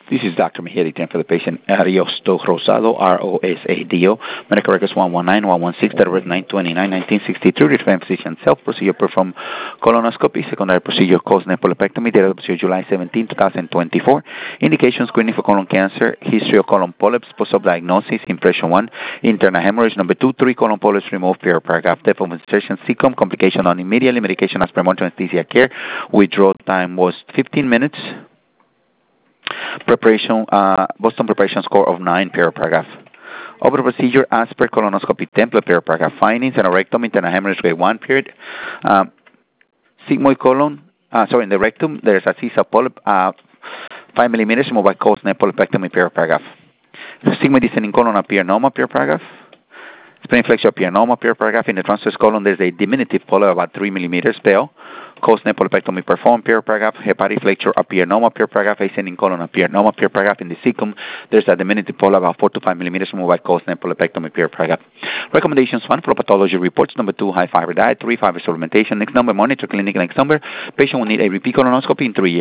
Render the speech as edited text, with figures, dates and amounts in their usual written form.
This is Dr. Mejia, for the patient Ariosto Rosado, R-O-S-A-D-O. Medical records 119-116, date of birth 9/29/1963. Referring physician self-procedure performed colonoscopy. Secondary procedure caused nephrolepectomy. Date of procedure July 17, 2024. Indications screening for colon cancer. History of colon polyps. Post-op diagnosis. Impression 1. Internal hemorrhage. Number 2. 3 colon polyps removed. Paragraph. Depth of insertion. Secum. Complication on immediately. Medication as per monitoring anesthesia care. Withdrawal time was 15 minutes. Preparation, Boston preparation score of 9, paragraph. Over procedure as per colonoscopy template, paragraph. Findings, anorectum, internal hemorrhage grade 1, period. Sigmoid colon, in the rectum, there's a CISA polyp, 5 millimeters, removed by caused nephrolepectomy, paragraph. Sigmoid descending colon appear normal, paragraph. Spleen flexure appear normal, paragraph. In the transverse colon, there's a diminutive polyp about 3 millimeters, pale. Caused nephrolepectomy performed, paragraph. Hepatic flexure appear normal, paragraph. Ascending colon appear normal, paragraph. In the cecum, there's a diminutive polyp about 4 to 5 millimeters, removed by caused nephrolepectomy, paragraph. Recommendations: 1, flow pathology reports. Number 2, high fiber diet. 3, fiber supplementation. Next number, monitor clinic. Next number, patient will need a repeat colonoscopy in 3 years.